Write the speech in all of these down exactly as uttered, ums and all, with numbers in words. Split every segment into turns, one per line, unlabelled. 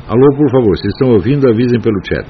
Alô, por favor, se estão ouvindo, avisem pelo chat.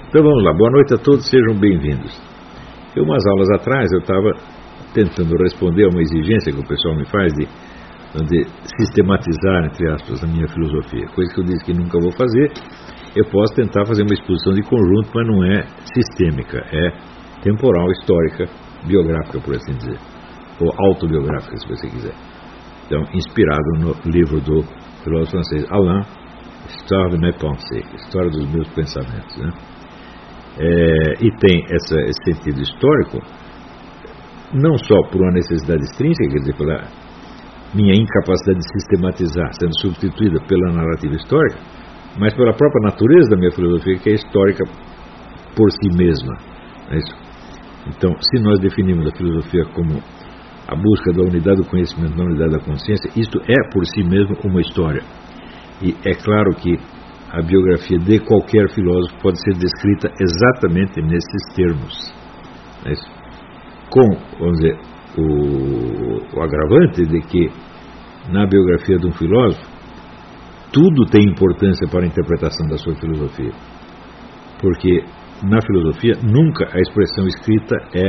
Então vamos lá, boa noite a todos, sejam bem-vindos. Eu, umas aulas atrás, eu estava tentando responder a uma exigência que o pessoal me faz de, de sistematizar, entre aspas, a minha filosofia, coisa que eu disse que nunca vou fazer. Eu posso tentar fazer uma exposição de conjunto, mas não é sistêmica, é temporal, histórica, biográfica, por assim dizer, ou autobiográfica, se você quiser. Então, inspirado no livro do filósofo francês Alain, Histoire de mes pensées, História dos meus pensamentos, né? É, e tem essa, esse sentido histórico, não só por uma necessidade extrínseca, quer dizer, pela minha incapacidade de sistematizar, sendo substituída pela narrativa histórica, mas pela própria natureza da minha filosofia, que é histórica por si mesma. É isso? Então, se nós definimos a filosofia como a busca da unidade do conhecimento, da unidade da consciência, isto é por si mesmo uma história. E é claro que a biografia de qualquer filósofo pode ser descrita exatamente nesses termos. É isso? Com, vamos dizer, o, o agravante de que na biografia de um filósofo tudo tem importância para a interpretação da sua filosofia. Porque na filosofia nunca a expressão escrita é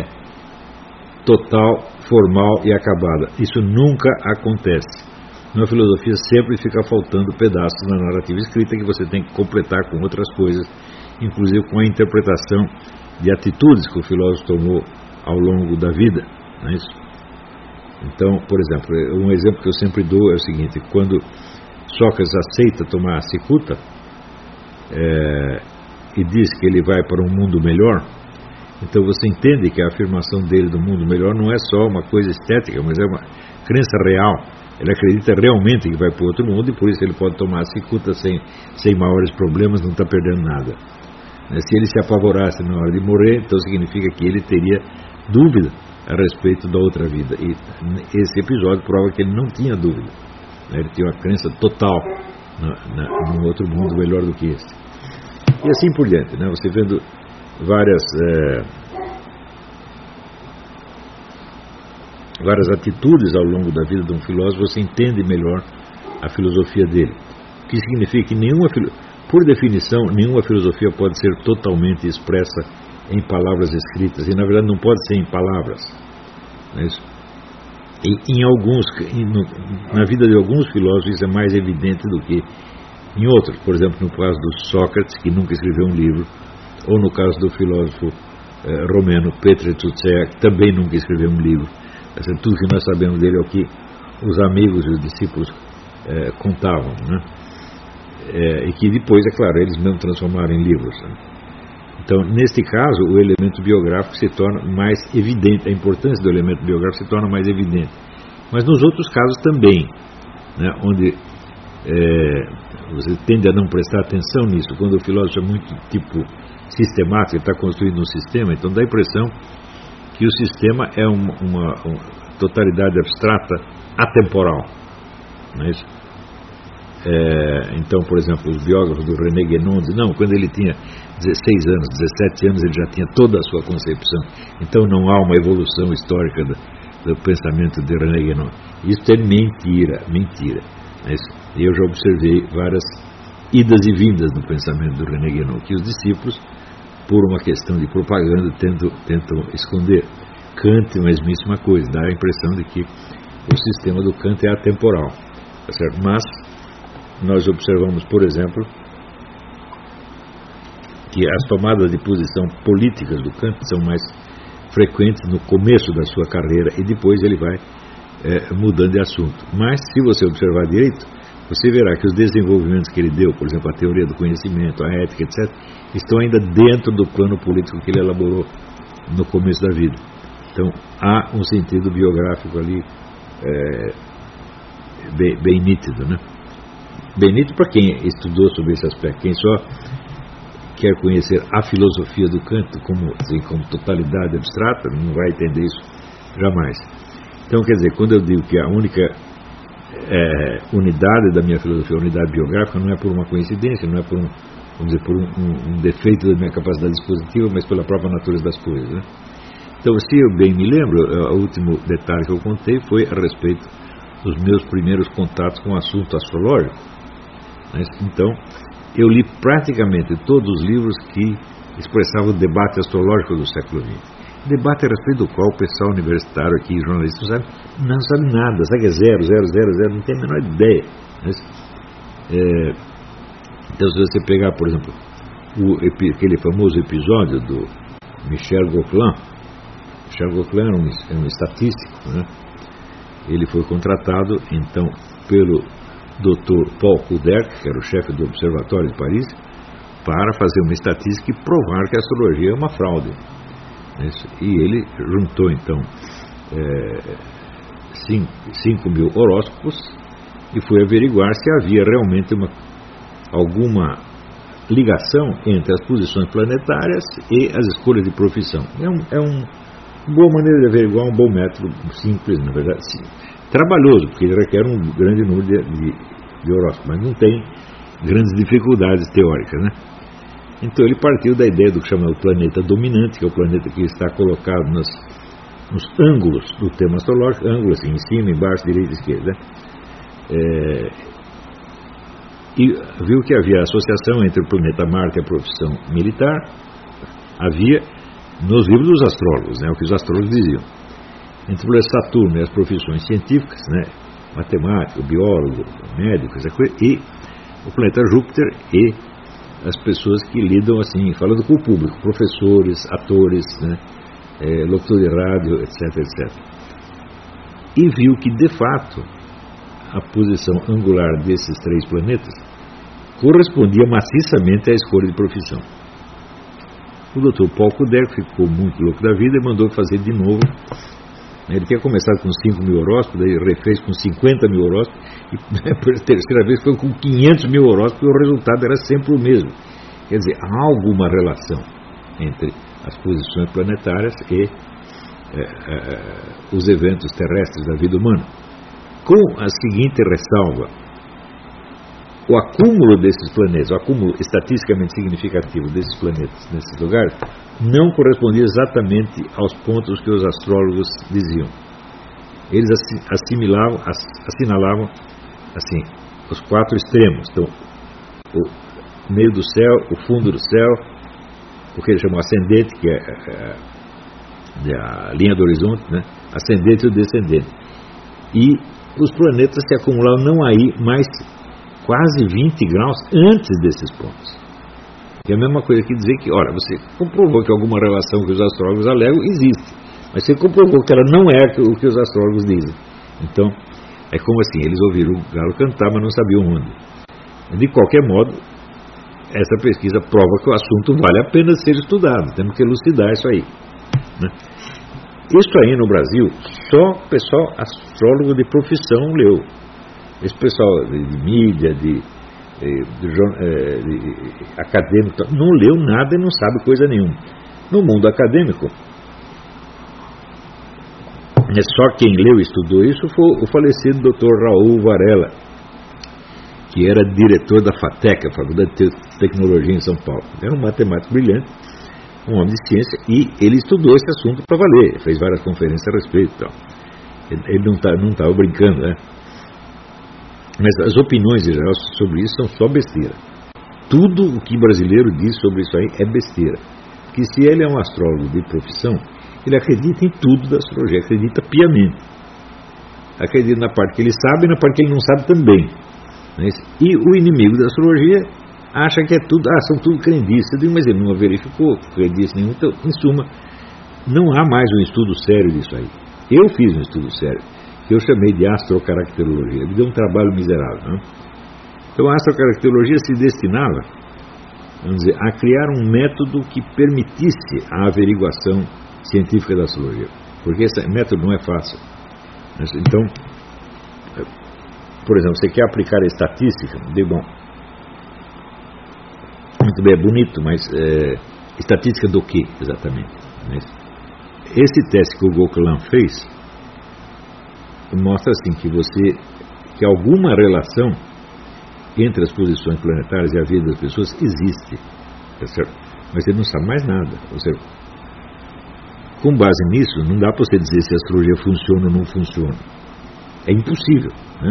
total, formal e acabada. Isso nunca acontece. Na filosofia sempre fica faltando pedaços na narrativa escrita que você tem que completar com outras coisas, inclusive com a interpretação de atitudes que o filósofo tomou ao longo da vida. Não é isso? Então, por exemplo, um exemplo que eu sempre dou é o seguinte: quando Sócrates aceita tomar a cicuta é, e diz que ele vai para um mundo melhor, então você entende que a afirmação dele do mundo melhor não é só uma coisa estética, mas é uma crença real. Ele acredita realmente que vai para outro mundo e por isso ele pode tomar a cicuta sem, sem maiores problemas, não está perdendo nada. Se ele se apavorasse na hora de morrer, então significa que ele teria dúvida a respeito da outra vida. E esse episódio prova que ele não tinha dúvida. Ele tinha uma crença total na, na, num outro mundo melhor do que esse. E assim por diante, né? Você vendo várias... É, várias atitudes ao longo da vida de um filósofo, você entende melhor a filosofia dele. O que significa que nenhuma, por definição, nenhuma filosofia pode ser totalmente expressa em palavras escritas, e na verdade não pode ser em palavras. Não é isso? E em alguns, na vida de alguns filósofos isso é mais evidente do que em outros. Por exemplo, no caso do Sócrates, que nunca escreveu um livro, ou no caso do filósofo eh, romeno Petre Tucea, que também nunca escreveu um livro. Tudo que nós sabemos dele é o que os amigos e os discípulos é, contavam, né? É, e que depois, é claro, eles mesmos transformaram em livros, né? Então, neste caso, o elemento biográfico se torna mais evidente, a importância do elemento biográfico se torna mais evidente. Mas nos outros casos também, né? Onde é, você tende a não prestar atenção nisso, quando o filósofo é muito tipo sistemático, ele está construindo um sistema, então dá a impressão que o sistema é uma, uma, uma totalidade abstrata atemporal. Não é isso? É, então, por exemplo, os biógrafos do René Guénon dizem, não, quando ele tinha dezesseis anos, dezessete anos, ele já tinha toda a sua concepção. Então não há uma evolução histórica do, do pensamento de René Guénon. Isso é mentira, mentira. Não é isso? E eu já observei várias idas e vindas no pensamento do René Guénon, que os discípulos, por uma questão de propaganda, tentam, tentam esconder. Kant, a mesmíssima coisa, dá a impressão de que o sistema do Kant é atemporal, tá certo? Mas nós observamos, por exemplo, que as tomadas de posição políticas do Kant são mais frequentes no começo da sua carreira e depois ele vai é, mudando de assunto. Mas, se você observar direito, você verá que os desenvolvimentos que ele deu, por exemplo, a teoria do conhecimento, a ética, etcétera, estão ainda dentro do plano político que ele elaborou no começo da vida. Então, há um sentido biográfico ali é, bem, bem nítido, né? Bem nítido para quem estudou sobre esse aspecto. Quem só quer conhecer a filosofia do Kant como, assim, como totalidade abstrata, não vai entender isso jamais. Então, quer dizer, quando eu digo que a única É, unidade da minha filosofia, unidade biográfica, não é por uma coincidência, não é por um, vamos dizer, por um, um, um defeito da minha capacidade dispositiva, mas pela própria natureza das coisas, né? Então, se eu bem me lembro, o último detalhe que eu contei foi a respeito dos meus primeiros contatos com o assunto astrológico, né? Então, eu li praticamente todos os livros que expressava o debate astrológico do século vinte. Debate a respeito do qual o pessoal universitário aqui, jornalista, não sabe, não sabe nada, sabe que é zero, zero, zero, zero, não tem a menor ideia. Mas, é, então, se você pegar, por exemplo, o, aquele famoso episódio do Michel Gauquelin, Michel Gauquelin era um, era um estatístico, né? Ele foi contratado, então, pelo doutor Paul Kuderk, que era o chefe do Observatório de Paris, para fazer uma estatística e provar que a astrologia é uma fraude. E ele juntou, então, cinco mil horóscopos e foi averiguar se havia realmente uma, alguma ligação entre as posições planetárias e as escolhas de profissão. É, um, é um, uma boa maneira de averiguar, um bom método, simples, na verdade, sim. Trabalhoso, porque ele requer um grande número de, de, de horóscopos, mas não tem grandes dificuldades teóricas, né? Então ele partiu da ideia do que chama o planeta dominante, que é o planeta que está colocado nas, nos ângulos do tema astrológico, ângulos assim, em cima, embaixo, direita e esquerda. É, e viu que havia associação entre o planeta Marte e a profissão militar, havia nos livros dos astrólogos, né, o que os astrólogos diziam, entre o planeta Saturno e as profissões científicas, né, matemático, biólogo, médico, essa coisa, e o planeta Júpiter e as pessoas que lidam assim, falando com o público, professores, atores, né, é, locutor de rádio, etc, etcétera. E viu que, de fato, a posição angular desses três planetas correspondia maciçamente à escolha de profissão. O doutor Paul Kuderk ficou muito louco da vida e mandou fazer de novo. Ele tinha começado com cinco mil horóscopos, daí refez com cinquenta mil horóscopos, e pela terceira vez foi com quinhentos mil horóscopos, e o resultado era sempre o mesmo. Quer dizer, há alguma relação entre as posições planetárias e é, é, os eventos terrestres da vida humana. Com a seguinte ressalva: o acúmulo desses planetas, o acúmulo estatisticamente significativo desses planetas nesses lugares, não correspondia exatamente aos pontos que os astrólogos diziam. Eles assimilavam, assinalavam assim, os quatro extremos. Então, o meio do céu, o fundo do céu, o que eles chamam ascendente, que é, é, é a linha do horizonte, né? Ascendente e o descendente. E os planetas se acumulavam não aí, mas quase vinte graus antes desses pontos. É a mesma coisa que dizer que, olha, você comprovou que alguma relação que os astrólogos alegam existe, mas você comprovou que ela não é o que os astrólogos dizem. Então, é como assim, eles ouviram o galo cantar, mas não sabiam onde. De qualquer modo, essa pesquisa prova que o assunto vale a pena ser estudado, temos que elucidar isso aí, né? Isso aí no Brasil, só o pessoal astrólogo de profissão leu. Esse pessoal de, de mídia, de, de, de, de, de acadêmico, não leu nada e não sabe coisa nenhuma. No mundo acadêmico, é só quem leu e estudou isso foi o falecido doutor Raul Varela, que era diretor da FATEC, a Faculdade de Tecnologia em São Paulo. Era um matemático brilhante, um homem de ciência, e ele estudou esse assunto para valer, fez várias conferências a respeito. Então. Ele não estava não tava brincando, né? Mas as opiniões em geral sobre isso são só besteira. Tudo o que brasileiro diz sobre isso aí é besteira. Porque se ele é um astrólogo de profissão, ele acredita em tudo da astrologia, acredita piamente. Acredita na parte que ele sabe e na parte que ele não sabe também. E o inimigo da astrologia acha que é tudo, ah, são tudo crendices, mas ele não verificou crendice nenhuma. Então, em suma, não há mais um estudo sério disso aí. Eu fiz um estudo sério, que eu chamei de astrocaracterologia. Me deu um trabalho miserável, né? Então a astrocaracterologia se destinava, vamos dizer, a criar um método que permitisse a averiguação científica da astrologia, porque esse método não é fácil. Então, por exemplo, você quer aplicar a estatística, digo, bom, muito bem, é bonito, mas é, estatística do que exatamente? Esse teste que o Gauquelin fez mostra assim que você que alguma relação entre as posições planetárias e a vida das pessoas existe, tá certo? Mas ele não sabe mais nada. Ou seja, com base nisso, não dá para você dizer se a astrologia funciona ou não funciona. É impossível, né?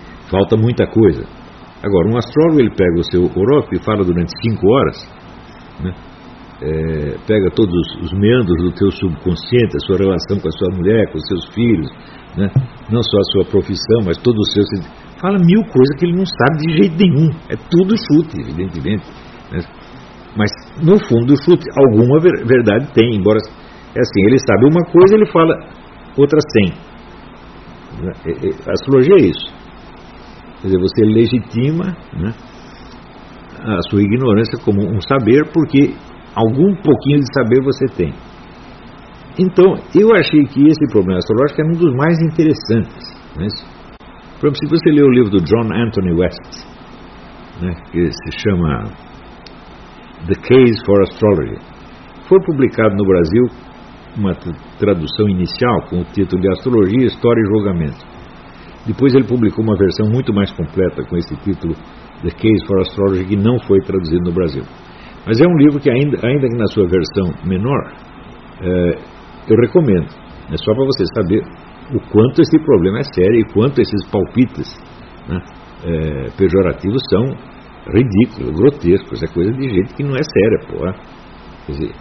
Falta muita coisa. Agora, um astrólogo, ele pega o seu horóscopo e fala durante cinco horas né? É, pega todos os meandros do teu subconsciente, a sua relação com a sua mulher, com os seus filhos, né? Não só a sua profissão, mas todos os seus... Fala mil coisas que ele não sabe de jeito nenhum. É tudo chute, evidentemente, né? Mas, no fundo, o chute, alguma ver, verdade tem, embora... É assim, ele sabe uma coisa, ele fala outra cem. A astrologia é isso. Quer dizer, você legitima, né, a sua ignorância como um saber, porque algum pouquinho de saber você tem. Então, eu achei que esse problema astrológico era um dos mais interessantes, né? Por exemplo, se você ler o livro do John Anthony West, né, que se chama The Case for Astrology, foi publicado no Brasil uma tradução inicial com o título de Astrologia, História e Julgamento. Depois ele publicou uma versão muito mais completa com esse título, The Case for Astrology, que não foi traduzido no Brasil. Mas é um livro que, ainda, ainda que na sua versão menor, é, eu recomendo. É só para você saber o quanto esse problema é sério e quanto esses palpites, né, é, pejorativos são ridículos, grotescos. É coisa de gente que não é séria, pô. Quer dizer,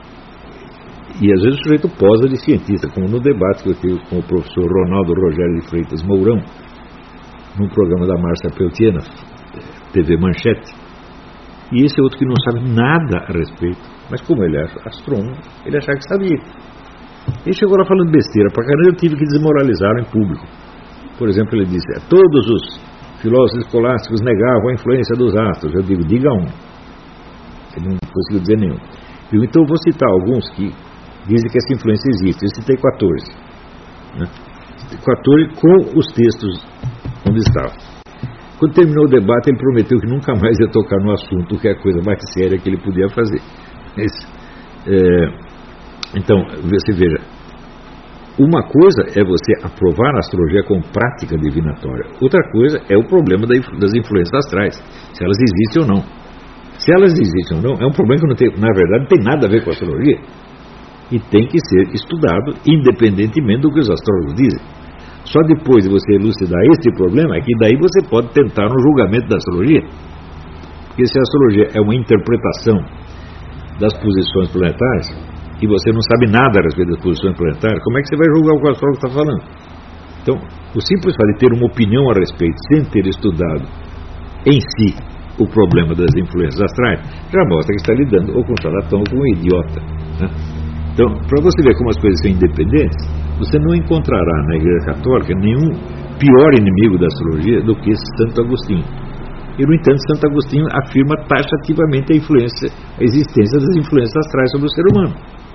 e às vezes o sujeito posa de cientista, como no debate que eu tive com o professor Ronaldo Rogério de Freitas Mourão, num programa da Márcia Peltier, na T V Manchete. E esse é outro que não sabe nada a respeito, mas como ele é astrônomo, ele achava que sabia. Ele chegou lá falando besteira pra caramba, eu tive que desmoralizá-lo em público. Por exemplo, ele disse: todos os filósofos escolásticos negavam a influência dos astros. Eu digo, diga um. Ele não conseguiu dizer nenhum. Eu, então eu vou citar alguns que dizem que essa influência existe. Eu citei quatorze, né? quatorze com os textos onde estavam. Quando terminou o debate, ele prometeu que nunca mais ia tocar no assunto, que é a coisa mais séria que ele podia fazer. Esse, é, então, você veja, uma coisa é você aprovar a astrologia como prática divinatória, outra coisa é o problema das influências astrais, se elas existem ou não. Se elas existem ou não, é um problema que não tem, na verdade não tem nada a ver com a astrologia e tem que ser estudado independentemente do que os astrólogos dizem. Só depois de você elucidar este problema é que daí você pode tentar um julgamento da astrologia. Porque se a astrologia é uma interpretação das posições planetárias e você não sabe nada a respeito das posições planetárias, como é que você vai julgar o que o astrólogo está falando? Então, o simples fato de ter uma opinião a respeito sem ter estudado em si o problema das influências astrais já mostra que está lidando ou com um charlatão ou com um idiota, né? Então, para você ver como as coisas são independentes, você não encontrará na Igreja Católica nenhum pior inimigo da astrologia do que Santo Agostinho. E, no entanto, Santo Agostinho afirma taxativamente a influência, a existência das influências astrais sobre o ser humano.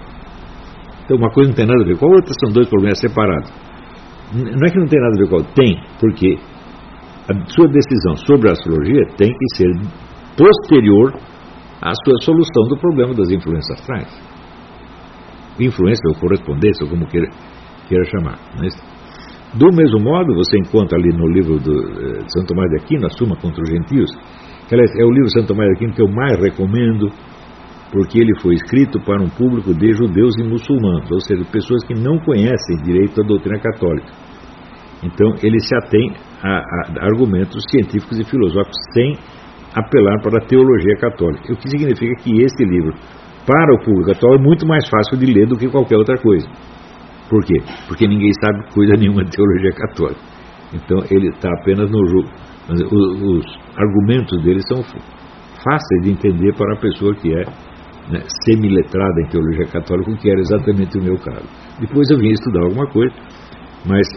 Então, uma coisa não tem nada a ver com a outra, são dois problemas separados. Não é que não tem nada a ver com a outra, tem, porque a sua decisão sobre a astrologia tem que ser posterior à sua solução do problema das influências astrais. Influência ou correspondência, ou como queira, queira chamar. Mas, do mesmo modo, você encontra ali no livro do, de Santo Tomás de Aquino, A Suma contra os Gentios, que aliás, é o livro de Santo Tomás de Aquino que eu mais recomendo, porque ele foi escrito para um público de judeus e muçulmanos, ou seja, pessoas que não conhecem direito à doutrina católica. Então, ele se atém a, a argumentos científicos e filosóficos sem apelar para a teologia católica. O que significa que este livro, para o público atual, é muito mais fácil de ler do que qualquer outra coisa. Por quê? Porque ninguém sabe coisa nenhuma de teologia católica. Então ele está apenas no jogo. Mas os, os argumentos dele são fáceis de entender para a pessoa que é, né, semi-letrada em teologia católica, o que era exatamente o meu caso. Depois eu vim estudar alguma coisa, mas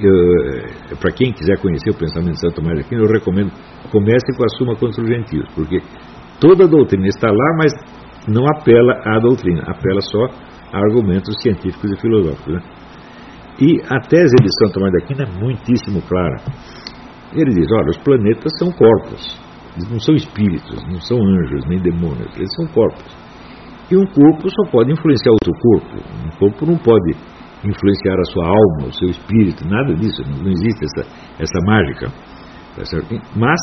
para quem quiser conhecer o pensamento de Santo Tomás de Aquino, eu recomendo, comece com a Suma contra os Gentios, porque toda a doutrina está lá, mas não apela à doutrina, apela só a argumentos científicos e filosóficos, né? E a tese de Santo Tomás de Aquino é muitíssimo clara. Ele diz, olha, os planetas são corpos, eles não são espíritos, não são anjos, nem demônios, eles são corpos. E um corpo só pode influenciar outro corpo, um corpo não pode influenciar a sua alma, o seu espírito, nada disso, não existe essa, essa mágica, tá certo? Mas,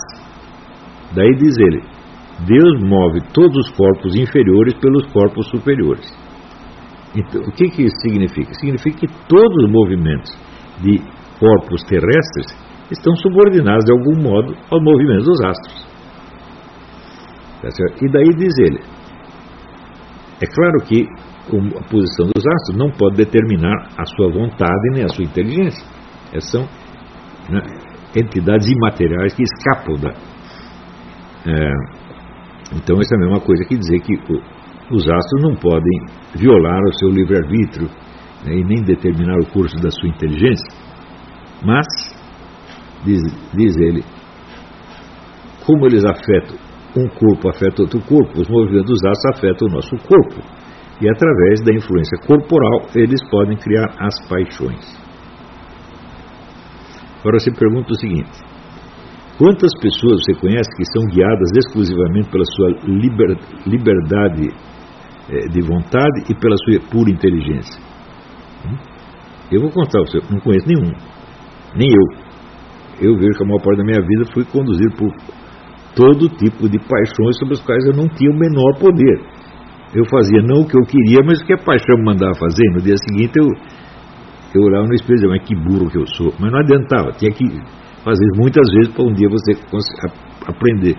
daí diz ele, Deus move todos os corpos inferiores pelos corpos superiores. Então, o que, que isso significa? Significa que todos os movimentos de corpos terrestres estão subordinados de algum modo aos movimentos dos astros. Tá certo? E daí diz ele, É claro que a posição dos astros não pode determinar a sua vontade nem a sua inteligência. Essas são, né, entidades imateriais que escapam da... É, então, essa é a mesma coisa que dizer que o, os astros não podem violar o seu livre-arbítrio, né, e nem determinar o curso da sua inteligência. Mas, diz, diz ele, como eles afetam um corpo, afeta outro corpo, os movimentos dos astros afetam o nosso corpo. E através da influência corporal, eles podem criar as paixões. Agora você pergunta o seguinte: quantas pessoas você conhece que são guiadas exclusivamente pela sua liber, liberdade eh, de vontade e pela sua pura inteligência? Hum? Eu vou contar para você, não conheço nenhum, nem eu. Eu vejo que a maior parte da minha vida fui conduzido por todo tipo de paixões sobre as quais eu não tinha o menor poder. Eu fazia não o que eu queria, mas o que a paixão me mandava fazer. No dia seguinte eu, eu olhava no espelho e dizia, mas que burro que eu sou. Mas não adiantava, tinha que fazer muitas vezes para um dia você aprender.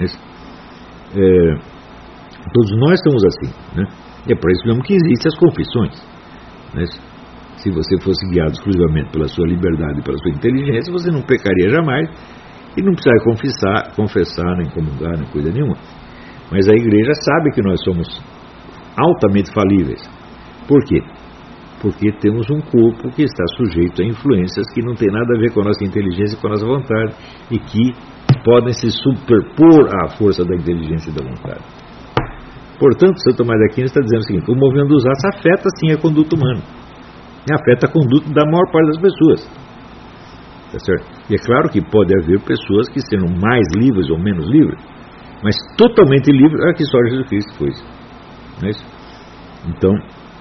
É, todos nós estamos assim, né? E é para isso mesmo que existem as confissões, né? Se você fosse guiado exclusivamente pela sua liberdade e pela sua inteligência, você não pecaria jamais e não precisaria confessar, confessar nem comungar, nem coisa nenhuma. Mas a igreja sabe que nós somos altamente falíveis. Por quê? Porque temos um corpo que está sujeito a influências que não tem nada a ver com a nossa inteligência e com a nossa vontade e que podem se superpor à força da inteligência e da vontade. Portanto, São Tomás de Aquino está dizendo o seguinte: o movimento dos astros afeta sim a conduta humana, e afeta a conduta da maior parte das pessoas. Tá certo? E é claro que pode haver pessoas que sejam mais livres ou menos livres, mas totalmente livres é que só Jesus Cristo foi. Não é isso? Então,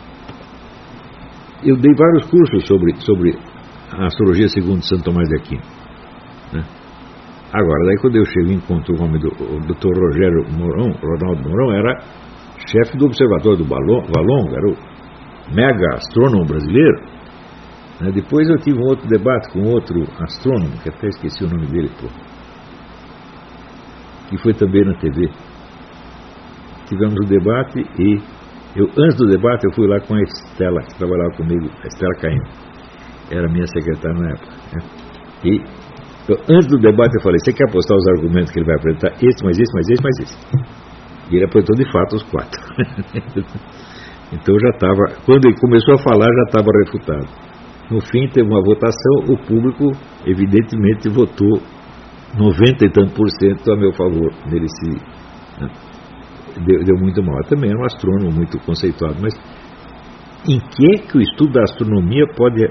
eu dei vários cursos sobre, sobre a astrologia segundo São Tomás de Aquino, né? Agora, daí quando eu chego e encontro o nome do doutor Rogério Mourão, Ronaldo Mourão, era chefe do observatório do Valongo, era o mega astrônomo brasileiro, né? Depois eu tive um outro debate com outro astrônomo, que até esqueci o nome dele, pô, que foi também na T V. Tivemos o debate e eu, antes do debate eu fui lá com a Estela, que trabalhava comigo, a Estela Caim, era minha secretária na época, né? E eu, antes do debate eu falei, você quer apostar os argumentos que ele vai apresentar? Esse, mais esse, mais esse, mais esse. E ele apresentou de fato os quatro. Então já estava, quando ele começou a falar, já estava refutado. No fim teve uma votação, o público evidentemente votou noventa e tanto por cento a meu favor. Ele se, né, deu, deu muito mal. Eu também era um astrônomo muito conceituado, mas em que é que o estudo da astronomia pode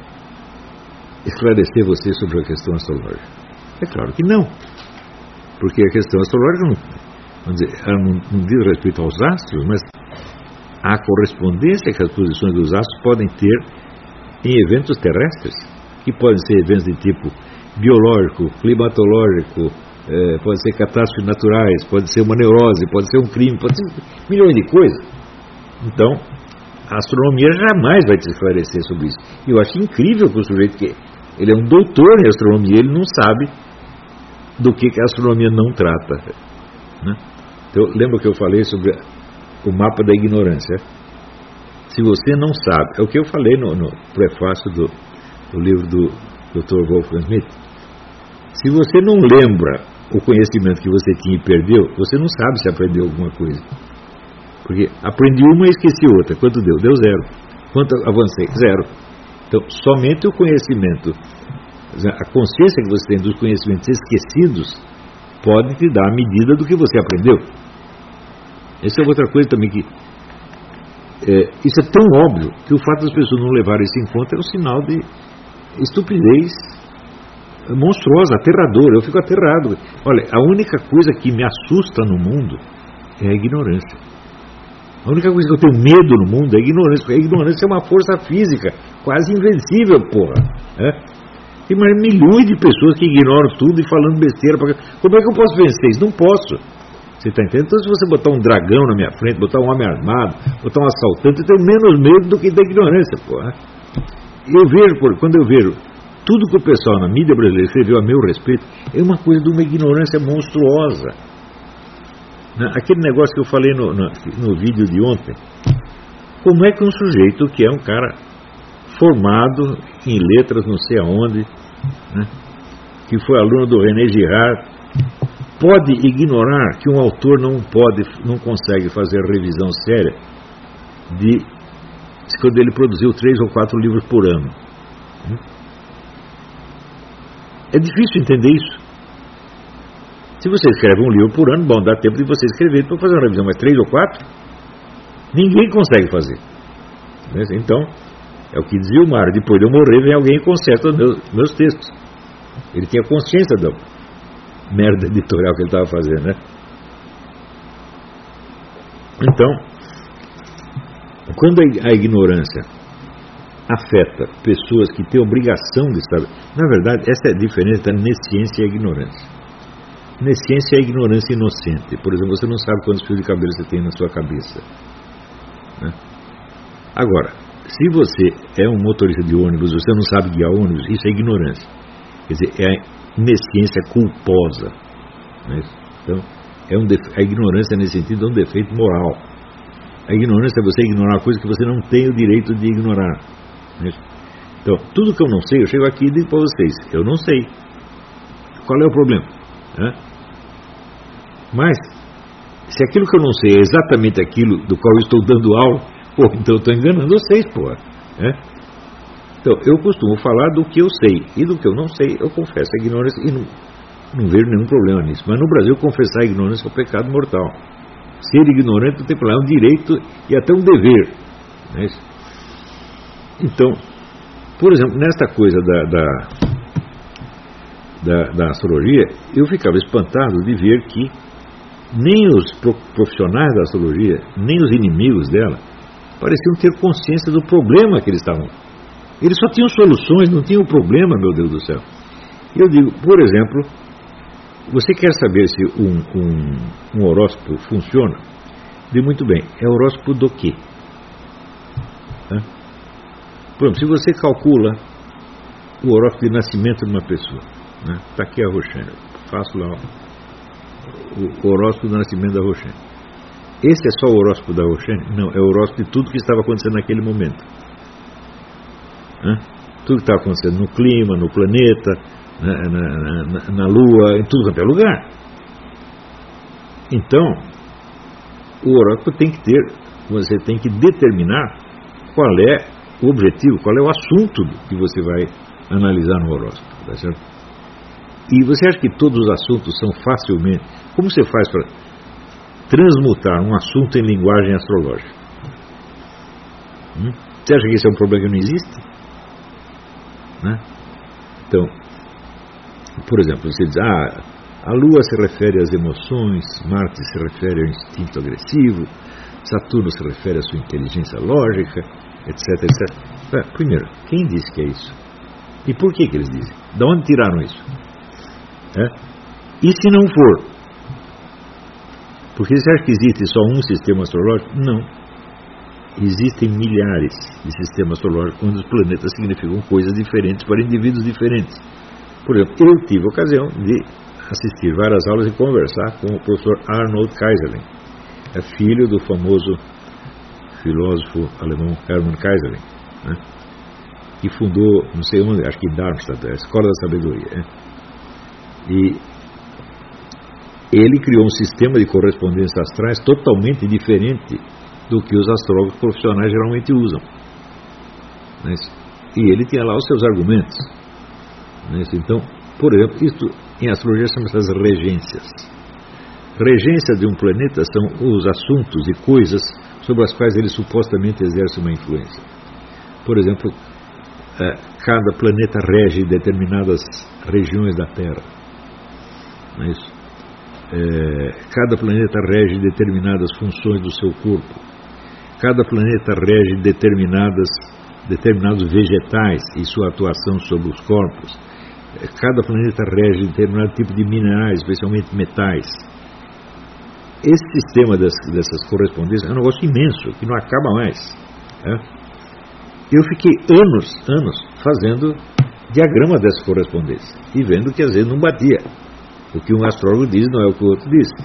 esclarecer você sobre a questão astrológica? É claro que não, porque a questão astrológica não, vamos dizer, ela não, não diz respeito aos astros, mas a correspondência que as posições dos astros podem ter em eventos terrestres, que podem ser eventos de tipo biológico, climatológico, eh, pode ser catástrofes naturais, pode ser uma neurose, pode ser um crime, pode ser milhões de coisas. Então, a astronomia jamais vai te esclarecer sobre isso. E eu acho incrível que o sujeito que ele é um doutor em astronomia, ele não sabe do que, que a astronomia não trata, né? Então, lembra que eu falei sobre o mapa da ignorância? Se você não sabe, é o que eu falei no, no prefácio do, do livro do doutor Wolfgang Schmidt. Se você não lembra o conhecimento que você tinha e perdeu, você não sabe se aprendeu alguma coisa. Porque aprendi uma e esqueci outra. Quanto deu? Deu zero. Quanto avancei? Zero. Então, somente o conhecimento, a consciência que você tem dos conhecimentos esquecidos, pode te dar a medida do que você aprendeu. Essa é outra coisa também que... É, isso é tão óbvio que o fato das pessoas não levarem isso em conta é um sinal de estupidez monstruosa, aterradora. Eu fico aterrado. Olha, a única coisa que me assusta no mundo é a ignorância. A única coisa que eu tenho medo no mundo é a ignorância, porque a ignorância é uma força física quase invencível, porra. É? Tem mais milhões de pessoas que ignoram tudo e falando besteira. Como é que eu posso vencer isso? Não posso. Você está entendendo? Então, se você botar um dragão na minha frente, botar um homem armado, botar um assaltante, eu tenho menos medo do que da ignorância, porra. Eu vejo, por, quando eu vejo tudo que o pessoal na mídia brasileira escreveu a meu respeito, é uma coisa de uma ignorância monstruosa. Aquele negócio que eu falei no, no, no vídeo de ontem. Como é que um sujeito que é um cara formado em letras não sei aonde, né, que foi aluno do René Girard, pode ignorar que um autor não pode, não consegue fazer revisão séria de quando ele produziu três ou quatro livros por ano? É difícil entender isso. Se você escreve um livro por ano, bom, dá tempo de você escrever para fazer uma revisão, mas três ou quatro, ninguém consegue fazer. Então, é o que dizia o Mário, depois de eu morrer vem alguém e conserta os meus, meus textos. Ele tinha consciência da merda editorial que ele estava fazendo, né? Então, quando a ignorância afeta pessoas que têm obrigação de saber, na verdade, essa é a diferença da nesciência e a ignorância. Nesciência é a ignorância inocente. Por exemplo, você não sabe quantos fios de cabelo você tem na sua cabeça, né? Agora, se você é um motorista de ônibus, você não sabe guiar ônibus, isso é ignorância. Quer dizer, é a nesciência culposa, né? Então, é um defe... a ignorância nesse sentido é um defeito moral. A ignorância é você ignorar uma coisa que você não tem o direito de ignorar, né? Então, tudo que eu não sei, eu chego aqui e digo para vocês, eu não sei. Qual é o problema? Né? Mas, se aquilo que eu não sei é exatamente aquilo do qual eu estou dando aula, pô, então eu estou enganando vocês, pô, né? Então, eu costumo falar do que eu sei, e do que eu não sei, eu confesso a ignorância, e não, não vejo nenhum problema nisso. Mas no Brasil, confessar a ignorância é um pecado mortal. Ser ignorante não tem problema, é um direito e até um dever, né? Então, por exemplo, nesta coisa da, da, da, da astrologia, eu ficava espantado de ver que nem os profissionais da astrologia, nem os inimigos dela, pareciam ter consciência do problema que eles estavam. Eles só tinham soluções, não tinham problema, meu Deus do céu. E eu digo, por exemplo, você quer saber se um, um, um horóscopo funciona? Digo, muito bem, é horóscopo do quê? Né? Por exemplo, se você calcula o horóscopo de nascimento de uma pessoa, né? Está aqui a Roxane, faço lá o, o horóscopo do nascimento da Roxane. Esse é só o horóscopo da Roxane? Não, é o horóscopo de tudo que estava acontecendo naquele momento. Né? Tudo que estava acontecendo no clima, no planeta, na, na, na, na Lua, em tudo quanto é lugar. Então, o horóscopo tem que ter, você tem que determinar qual é o objetivo, qual é o assunto que você vai analisar no horóscopo, tá certo? E você acha que todos os assuntos são facilmente... Como você faz para transmutar um assunto em linguagem astrológica? Hum? Você acha que isso é um problema que não existe? Né? Então, por exemplo, você diz, ah, a Lua se refere às emoções, Marte se refere ao instinto agressivo, Saturno se refere à sua inteligência lógica, etc, etcétera. Primeiro, quem disse que é isso? E por que que eles dizem? De onde tiraram isso? É? E se não for? Porque você acha que existe só um sistema astrológico? Não. Existem milhares de sistemas astrológicos onde os planetas significam coisas diferentes para indivíduos diferentes. Por exemplo, eu tive a ocasião de assistir várias aulas e conversar com o professor Arnold Keyserling, é filho do famoso filósofo alemão Hermann Keyserling, né, que fundou, não sei onde, acho que Darmstadt, a Escola da Sabedoria, né? E ele criou um sistema de correspondências astrais totalmente diferente do que os astrólogos profissionais geralmente usam, né? E ele tinha lá os seus argumentos, né? Então, por exemplo, isto em astrologia chama-se as regências. Regências de um planeta são os assuntos e coisas sobre as quais ele supostamente exerce uma influência. Por exemplo, cada planeta rege determinadas regiões da Terra, não é isso? É, cada planeta rege determinadas funções do seu corpo. Cada planeta rege determinadas, determinados vegetais e sua atuação sobre os corpos. Cada planeta rege determinado tipo de minerais, especialmente metais. Esse sistema das, dessas correspondências é um negócio imenso, que não acaba mais, né? Eu fiquei anos, anos fazendo diagrama dessas correspondências e vendo que às vezes não batia. O que um astrólogo diz não é o que o outro diz.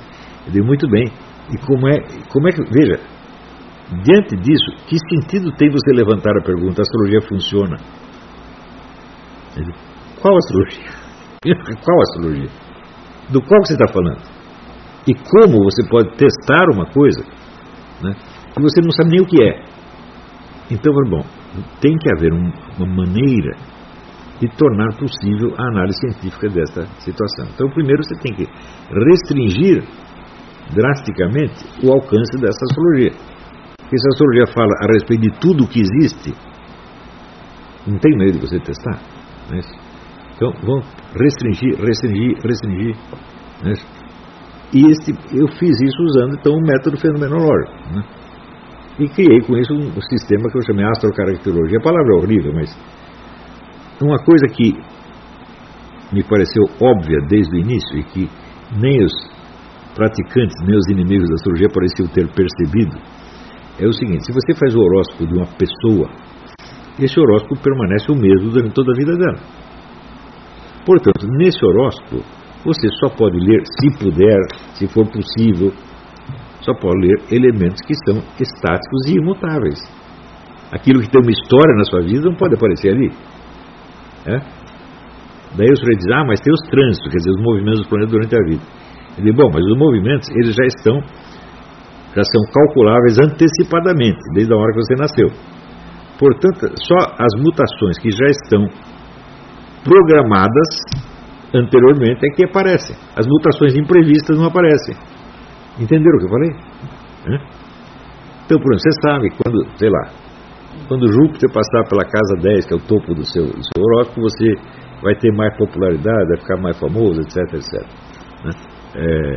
Eu digo, muito bem. E como é, como é que... Veja, diante disso, que sentido tem você levantar a pergunta, a astrologia funciona? Eu digo, qual astrologia? Qual astrologia? Do qual você está falando? E como você pode testar uma coisa, né, que você não sabe nem o que é? Então, bom, tem que haver um, uma maneira de tornar possível a análise científica desta situação. Então, primeiro você tem que restringir drasticamente o alcance dessa astrologia. Porque se a astrologia fala a respeito de tudo o que existe, não tem medo de você testar. Não é isso? Então, vamos restringir, restringir, restringir. Não é isso? E este, eu fiz isso usando, então, um método fenomenológico. Né? E criei com isso um sistema que eu chamei astrocaracterologia. A palavra é horrível, mas uma coisa que me pareceu óbvia desde o início e que nem os praticantes, nem os inimigos da astrologia pareciam ter percebido, é o seguinte: se você faz o horóscopo de uma pessoa, esse horóscopo permanece o mesmo durante toda a vida dela. Portanto, nesse horóscopo, você só pode ler, se puder, se for possível, só pode ler elementos que são estáticos e imutáveis. Aquilo que tem uma história na sua vida não pode aparecer ali. É? Daí o senhor diz, ah, mas tem os trânsitos, quer dizer, os movimentos dos planetas durante a vida. Ele diz, bom, mas os movimentos, eles já estão, já são calculáveis antecipadamente, desde a hora que você nasceu. Portanto, só as mutações que já estão programadas anteriormente é que aparecem. As mutações imprevistas não aparecem. Entenderam o que eu falei? É? Então, por exemplo, você sabe, quando, sei lá, quando Júpiter passar pela casa dez, que é o topo do seu, do seu horóscopo, você vai ter mais popularidade, vai ficar mais famoso, etc, etcétera. Né? É...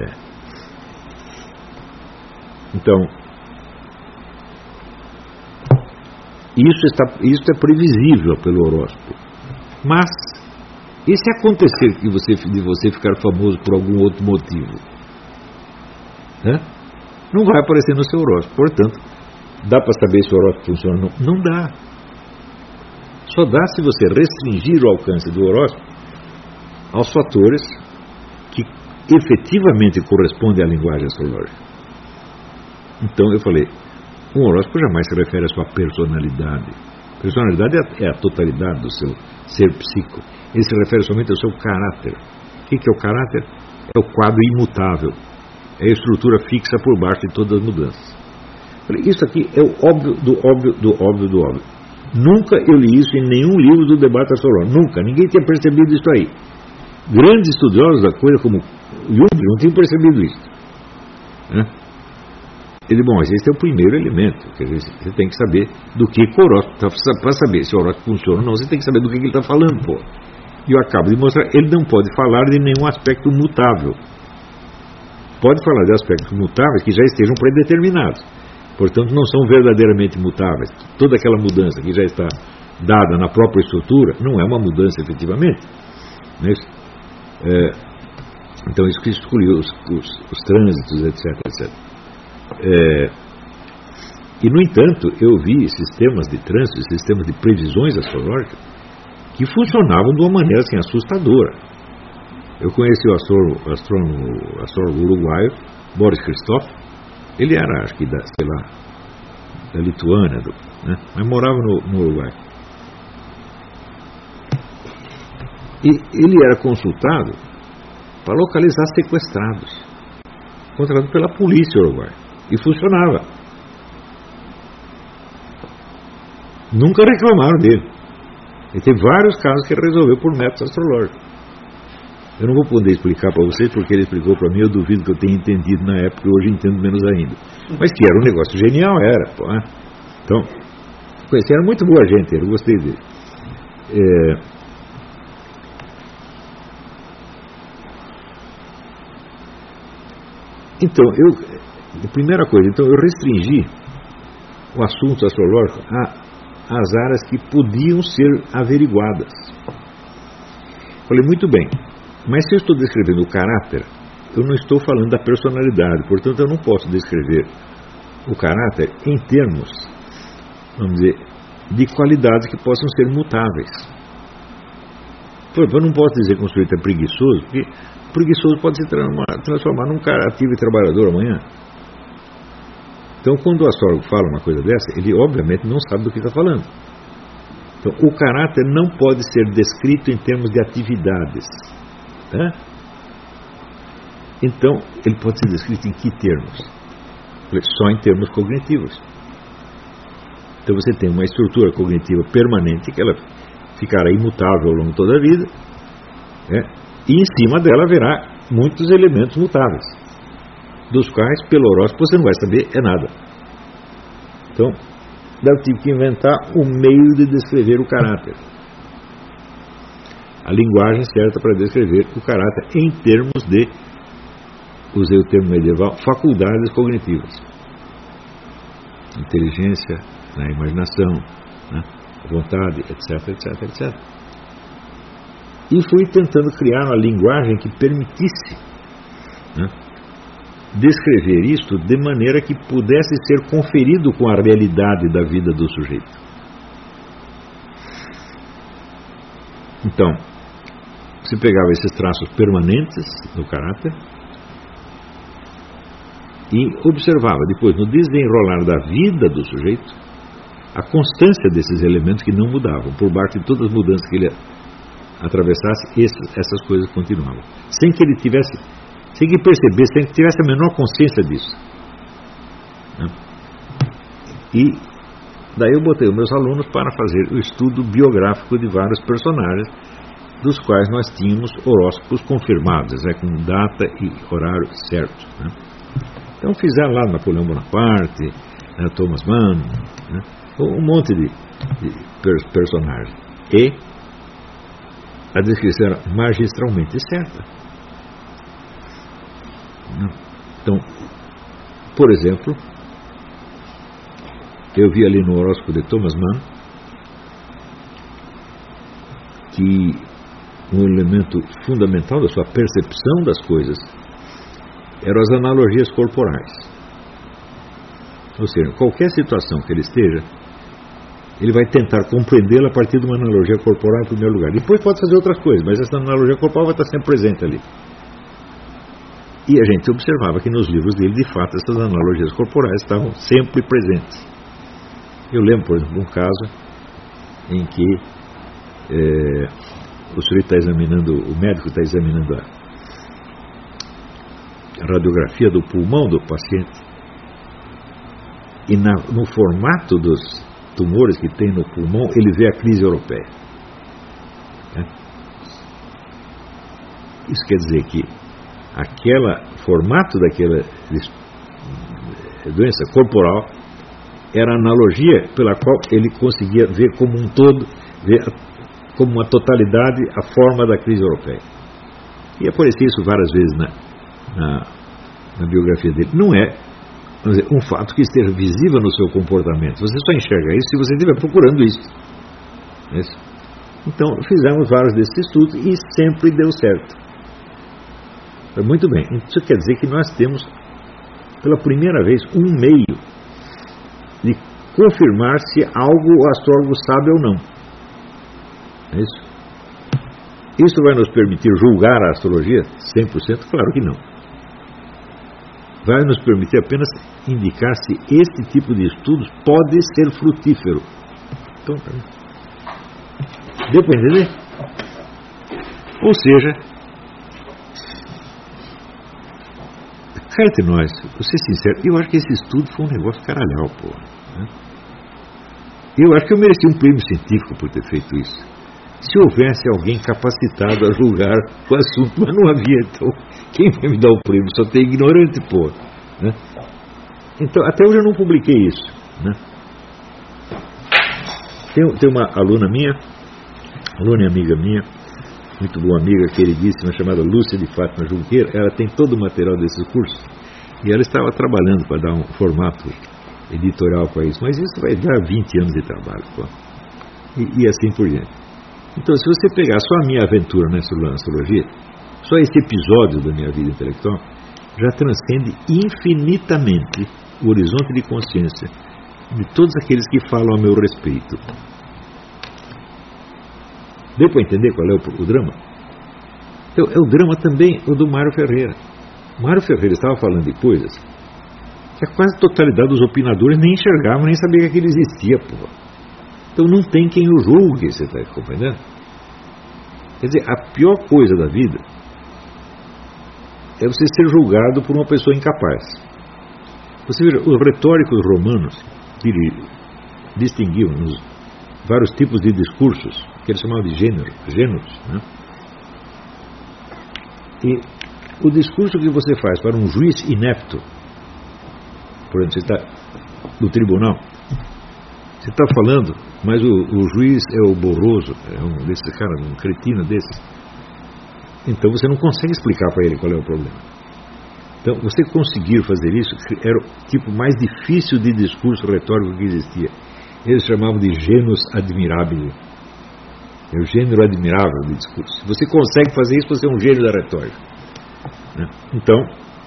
Então, isso, está, isso é previsível pelo horóscopo. Mas, e se acontecer de você, de você ficar famoso por algum outro motivo? Né? Não vai aparecer no seu horóscopo. Portanto, dá para saber se o horóscopo funciona ou não? Não dá. Só dá se você restringir o alcance do horóscopo aos fatores que efetivamente correspondem à linguagem astrológica. Então eu falei, um horóscopo jamais se refere à sua personalidade. Personalidade é a totalidade do seu ser psíquico. Ele se refere somente ao seu caráter. O que é o caráter? É o quadro imutável. É a estrutura fixa por baixo de todas as mudanças. Isso aqui é o óbvio do óbvio do óbvio do óbvio. Nunca eu li isso em nenhum livro do debate astrológico. Nunca. Ninguém tinha percebido isso aí. Grandes estudiosos da coisa como Jung não tinham percebido isso. Né? Ele, bom, mas esse é o primeiro elemento. Quer dizer, você tem que saber do que o horóscopo, para saber se o horóscopo funciona ou não, você tem que saber do que ele está falando, pô. E eu acabo de mostrar, ele não pode falar de nenhum aspecto mutável. Pode falar de aspectos mutáveis que já estejam predeterminados. Portanto, não são verdadeiramente mutáveis. Toda aquela mudança que já está dada na própria estrutura não é uma mudança efetivamente. Não é isso? É, então, isso que excluiu os, os, os trânsitos, etc, etcétera. É, e, no entanto, eu vi sistemas de trânsito, sistemas de previsões astrológicas que funcionavam de uma maneira assim, assustadora. Eu conheci o astrônomo, astrônomo, astrônomo uruguaio, Boris Christoff. Ele era, acho que, da, sei lá, da Lituânia, do, né? Mas morava no, no Uruguai. E ele era consultado para localizar sequestrados, contratado pela polícia uruguaia. E funcionava. Nunca reclamaram dele. Ele teve vários casos que ele resolveu por métodos astrológicos. Eu não vou poder explicar para vocês porque ele explicou para mim, eu duvido que eu tenha entendido na época e hoje entendo menos ainda. Mas que era um negócio genial, era. Pô, né? Então, conheci, era muito boa gente, eu gostei dele. É... Então, eu... A primeira coisa, então eu restringi o assunto astrológico às áreas que podiam ser averiguadas. Falei, muito bem, mas se eu estou descrevendo o caráter, eu não estou falando da personalidade, portanto eu não posso descrever o caráter em termos, vamos dizer, de qualidades que possam ser mutáveis. Por exemplo, eu não posso dizer que um sujeito é preguiçoso, porque o preguiçoso pode se transformar, transformar num cara ativo e trabalhador amanhã. Então, quando o astrólogo fala uma coisa dessa, ele obviamente não sabe do que está falando. Então, o caráter não pode ser descrito em termos de atividades. Tá? Então, ele pode ser descrito em que termos? Só em termos cognitivos. Então, você tem uma estrutura cognitiva permanente, que ela ficará imutável ao longo de toda a vida, né? E em cima dela haverá muitos elementos mutáveis, dos quais, pelo horóscopo, você não vai saber é nada. Então, eu tive que inventar um meio de descrever o caráter. A linguagem certa para descrever o caráter em termos de, usei o termo medieval, faculdades cognitivas. Inteligência, né, imaginação, né, vontade, etc, etc, etcétera. E fui tentando criar uma linguagem que permitisse, né, descrever isto de maneira que pudesse ser conferido com a realidade da vida do sujeito. Então, você pegava esses traços permanentes do caráter e observava depois, no desenrolar da vida do sujeito, a constância desses elementos que não mudavam. Por baixo de todas as mudanças que ele atravessasse, esses, essas coisas continuavam. Sem que ele tivesse, sem que percebesse, sem que tivesse a menor consciência disso. Né? E daí eu botei os meus alunos para fazer o estudo biográfico de vários personagens, dos quais nós tínhamos horóscopos confirmados, né, com data e horário certo. Né? Então fizeram lá Napoleão Bonaparte, né, Thomas Mann, né, um monte de, de personagens. E a descrição era magistralmente certa. Então, por exemplo, eu vi ali no horóscopo de Thomas Mann que um elemento fundamental da sua percepção das coisas eram as analogias corporais. Ou seja, qualquer situação que ele esteja, ele vai tentar compreendê-la a partir de uma analogia corporal em primeiro lugar. Depois pode fazer outras coisas, mas essa analogia corporal vai estar sempre presente ali. E a gente observava que nos livros dele, de fato, essas analogias corporais estavam sempre presentes. Eu lembro, por exemplo, um caso em que é, o sujeito está examinando, o médico está examinando a, a radiografia do pulmão do paciente, e na, no formato dos tumores que tem no pulmão, ele vê a crise europeia. É. Isso quer dizer que aquele formato daquela doença corporal era a analogia pela qual ele conseguia ver como um todo, ver como uma totalidade a forma da crise europeia. E aparecia isso várias vezes na, na, na biografia dele. Não é, vamos dizer, um fato que esteja visível no seu comportamento. Você só enxerga isso se você estiver procurando isso. isso. Então, fizemos vários desses estudos e sempre deu certo. Muito bem, isso quer dizer que nós temos, pela primeira vez, um meio de confirmar se algo o astrólogo sabe ou não. É isso? Isso vai nos permitir julgar a astrologia? cem por cento? Claro que não. Vai nos permitir apenas indicar se este tipo de estudos pode ser frutífero. Então, deu para entender? Ou seja, cá entre nós, vou ser sincero, eu acho que esse estudo foi um negócio caralhau, pô. Né? Eu acho que eu mereci um prêmio científico por ter feito isso. Se houvesse alguém capacitado a julgar o assunto, mas não havia, então, quem vai me dar o prêmio? Só tem ignorante, pô. Né? Então, até hoje eu não publiquei isso. Né? Tem, tem uma aluna minha, aluna e amiga minha, muito boa amiga, queridíssima, chamada Lúcia de Fátima Junqueira. Ela tem todo o material desses cursos e ela estava trabalhando para dar um formato editorial para isso, mas isso vai dar vinte anos de trabalho, pô. E, e assim por diante. Então, se você pegar só a minha aventura na astrologia, só esse episódio da minha vida intelectual já transcende infinitamente o horizonte de consciência de todos aqueles que falam a meu respeito. Deu para entender qual é o, o drama? Então, é o drama também o do Mário Ferreira. Mário Ferreira estava falando de coisas que a quase totalidade dos opinadores nem enxergavam, nem sabia que aquilo existia, porra. Então não tem quem o julgue, você está compreendendo? Quer dizer, a pior coisa da vida é você ser julgado por uma pessoa incapaz. Você veja, os retóricos romanos distinguiam nos vários tipos de discursos, que eles chamavam de gênero, gêneros, né? E o discurso que você faz para um juiz inepto, por exemplo, você está no tribunal, você está falando, mas o, o juiz é o borroso, é um desses caras, um cretino desses. Então você não consegue explicar para ele qual é o problema. Então você conseguir fazer isso era o tipo mais difícil de discurso retórico que existia. Eles chamavam de genus admirabile. É o gênero admirável de discurso. Se você consegue fazer isso, você é um gênio da retórica, né? Então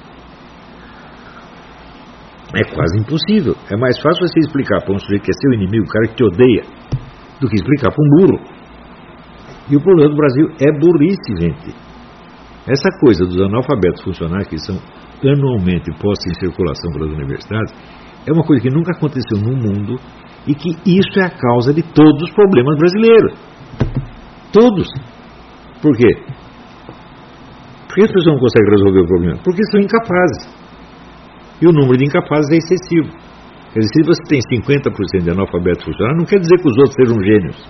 é quase impossível. É mais fácil você explicar para um sujeito que é seu inimigo, o cara que te odeia, do que explicar para um burro. E o problema do Brasil é burrice, gente. Essa coisa dos analfabetos funcionais que são anualmente postos em circulação pelas universidades é uma coisa que nunca aconteceu no mundo e que isso é a causa de todos os problemas brasileiros. Todos. Por quê? Por que as pessoas não conseguem resolver o problema? Porque são incapazes. E o número de incapazes é excessivo. Quer dizer, se você tem cinquenta por cento de analfabetos funcionais, não quer dizer que os outros sejam gênios.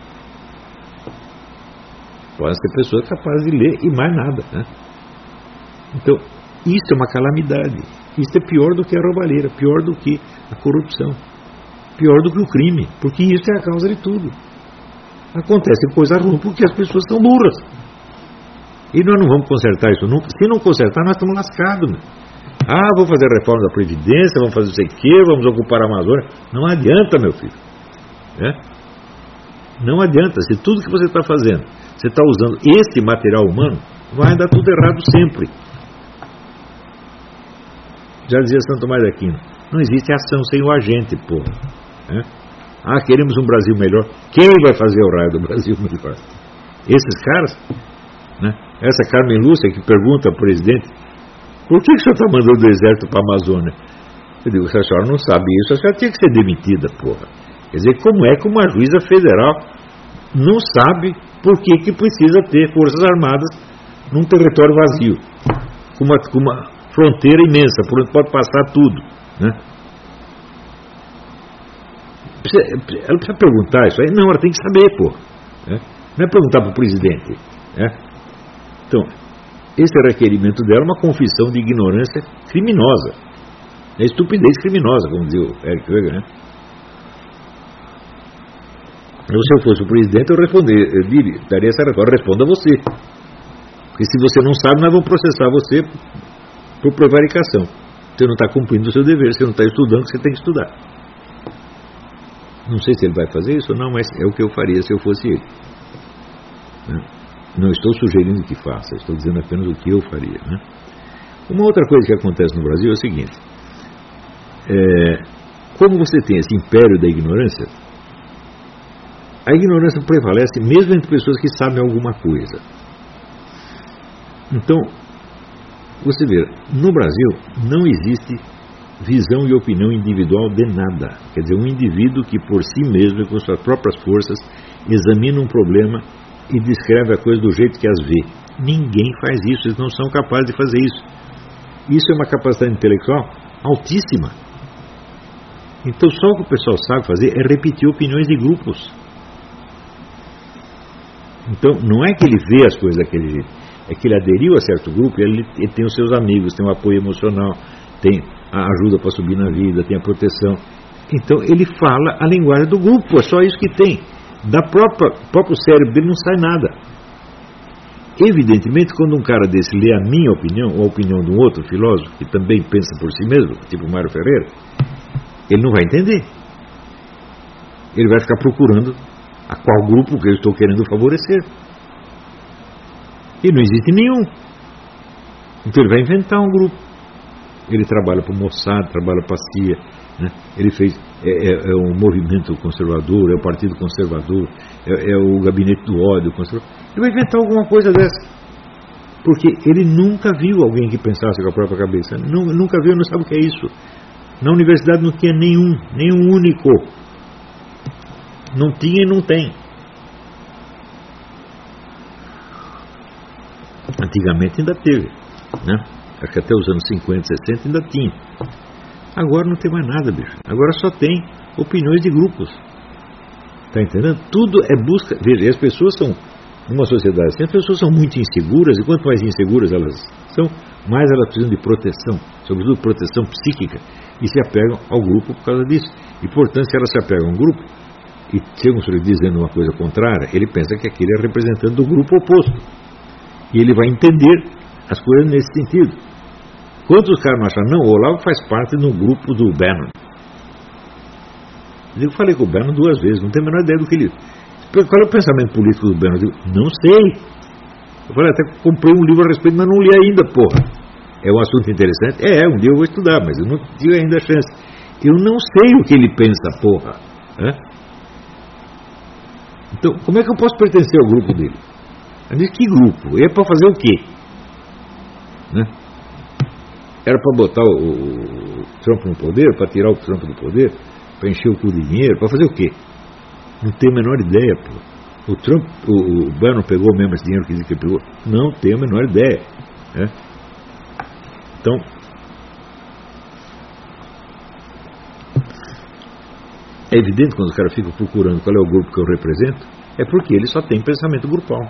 Podem ser pessoas capazes de ler e mais nada, né? Então, isso é uma calamidade. Isso é pior do que a roubalheira, pior do que a corrupção, pior do que o crime, porque isso é a causa de tudo. Acontece coisa ruim porque as pessoas são burras. E nós não vamos consertar isso nunca. Se não consertar, nós estamos lascados, né? Ah, vou fazer a reforma da Previdência, vamos fazer não sei o quê, vamos ocupar a Amazônia. Não adianta, meu filho. É? Não adianta. Se tudo que você está fazendo, você está usando esse material humano, vai dar tudo errado sempre. Já dizia Santo Tomás de Aquino, não existe ação sem o agente, porra. É? Ah, queremos um Brasil melhor. Quem vai fazer o raio do Brasil melhor? Esses caras, né? Essa Carmen Lúcia que pergunta ao presidente, por que, que o senhor está mandando o exército para a Amazônia? Eu digo, se a senhora não sabe isso, a senhora tinha que ser demitida, porra. Quer dizer, como é que uma juíza federal não sabe por que, que precisa ter forças armadas num território vazio, com uma, com uma fronteira imensa, por onde pode passar tudo, né? Ela precisa perguntar isso aí? Não, ela tem que saber, pô, né? Não é perguntar para o presidente, né? Então, esse requerimento dela é uma confissão de ignorância criminosa, é estupidez criminosa, como dizia o Eric Weger, né? Eu, se eu fosse o presidente, eu responder, eu diria, daria essa resposta, responda você, porque se você não sabe, nós vamos processar você por prevaricação. Você não está cumprindo o seu dever, você não está estudando o que você tem que estudar. Não sei se ele vai fazer isso ou não, mas é o que eu faria se eu fosse ele. Não estou sugerindo que faça, estou dizendo apenas o que eu faria, né? Uma outra coisa que acontece no Brasil é o seguinte, é, como você tem esse império da ignorância, a ignorância prevalece mesmo entre pessoas que sabem alguma coisa. Então, você vê, no Brasil não existe visão e opinião individual de nada. Quer dizer, um indivíduo que por si mesmo, com suas próprias forças, examina um problema e descreve a coisa do jeito que as vê. Ninguém faz isso, eles não são capazes de fazer isso. Isso é uma capacidade intelectual altíssima. Então só o que o pessoal sabe fazer é repetir opiniões de grupos. Então não é que ele vê as coisas daquele jeito, é que ele aderiu a certo grupo e ele, ele tem os seus amigos, tem o apoio emocional, tem a ajuda para subir na vida, tem a proteção. Então ele fala a linguagem do grupo, é só isso que tem. Da própria próprio cérebro dele não sai nada. Evidentemente, quando um cara desse lê a minha opinião ou a opinião de um outro filósofo que também pensa por si mesmo, tipo Mário Ferreira, ele não vai entender. Ele vai ficar procurando a qual grupo que eu estou querendo favorecer. E não existe nenhum. Então ele vai inventar um grupo. Ele trabalha para o Mossad, trabalha para a C I A, Né? Ele fez, é, é, é o movimento conservador, é o partido conservador, é, é o gabinete do ódio conservador. Ele vai inventar alguma coisa dessa, porque ele nunca viu alguém que pensasse com a própria cabeça, nunca viu, não sabe o que é isso. Na universidade não tinha nenhum, nenhum único, não tinha e não tem. Antigamente ainda teve, né? Acho que até os anos cinquenta, sessenta ainda tinha. Agora não tem mais nada, bicho. Agora só tem opiniões de grupos. Tá entendendo? Tudo é busca. Veja, as pessoas são, numa sociedade assim, as pessoas são muito inseguras, e quanto mais inseguras elas são, mais elas precisam de proteção, sobretudo proteção psíquica, e se apegam ao grupo por causa disso. E portanto, se elas se apegam ao grupo e chegam um sujeito dizendo uma coisa contrária, ele pensa que aquele é representante do grupo oposto. E ele vai entender as coisas nesse sentido. Quantos caras não acham? Não, o Olavo faz parte do grupo do Bannon. Eu falei com o Bannon duas vezes, não tenho a menor ideia do que ele... Qual é o pensamento político do Bannon? Eu digo, não sei. Eu falei, até comprei um livro a respeito, mas não li ainda, porra. É um assunto interessante? É, um dia eu vou estudar, mas eu não tive ainda a chance. Eu não sei o que ele pensa, porra. É? Então, como é que eu posso pertencer ao grupo dele? Eu disse, que grupo? É para fazer o quê? Né? Era para botar o, o Trump no poder, para tirar o Trump do poder, para encher o cu de dinheiro, para fazer o quê? Não tenho a menor ideia, pô. O Trump, o, o Bannon pegou mesmo esse dinheiro que diz que ele pegou? Não tenho a menor ideia. Né? Então, é evidente quando os caras ficam procurando qual é o grupo que eu represento, é porque ele só tem pensamento grupal.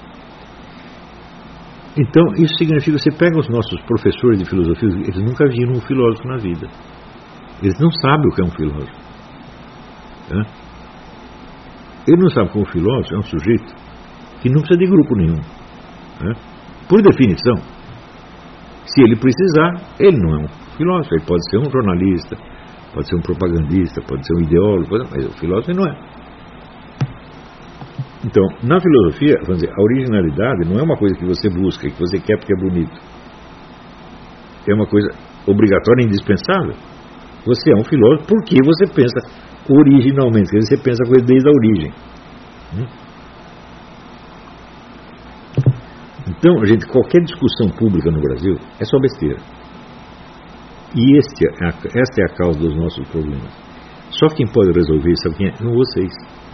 Então, isso significa que você pega os nossos professores de filosofia, eles nunca viram um filósofo na vida. Eles não sabem o que é um filósofo. Né? Ele não sabe que um filósofo é um sujeito que não precisa de grupo nenhum. Né? Por definição, se ele precisar, ele não é um filósofo. Ele pode ser um jornalista, pode ser um propagandista, pode ser um ideólogo, mas o filósofo não é. Então, na filosofia, vamos dizer, a originalidade não é uma coisa que você busca, que você quer porque é bonito. É uma coisa obrigatória e indispensável. Você é um filósofo porque você pensa originalmente, quer dizer, você pensa a coisa desde a origem. Então, gente, qualquer discussão pública no Brasil é só besteira. E este é a, esta é a causa dos nossos problemas. Só quem pode resolver isso, sabe quem é? Não vocês.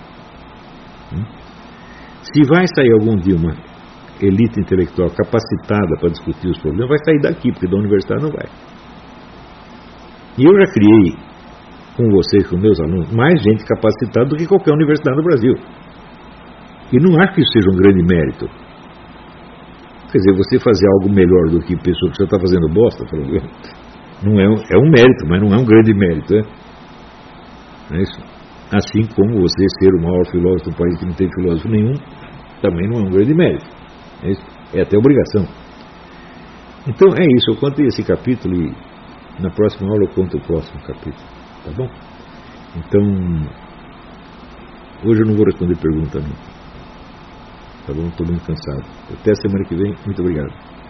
Se vai sair algum dia uma elite intelectual capacitada para discutir os problemas, vai sair daqui, porque da universidade não vai. E eu já criei, com vocês, com meus alunos, mais gente capacitada do que qualquer universidade no Brasil. E não acho que isso seja um grande mérito. Quer dizer, você fazer algo melhor do que pessoa que você está fazendo bosta, não é um, é um mérito, mas não é um grande mérito. É, é isso. Assim como você ser o maior filósofo do país que não tem filósofo nenhum, também não é um grande mérito. É, isso. É até obrigação. Então é isso, eu contei esse capítulo e na próxima aula eu conto o próximo capítulo. Tá bom? Então, hoje eu não vou responder pergunta não. Tá bom? Estou muito cansado. Até a semana que vem. Muito obrigado.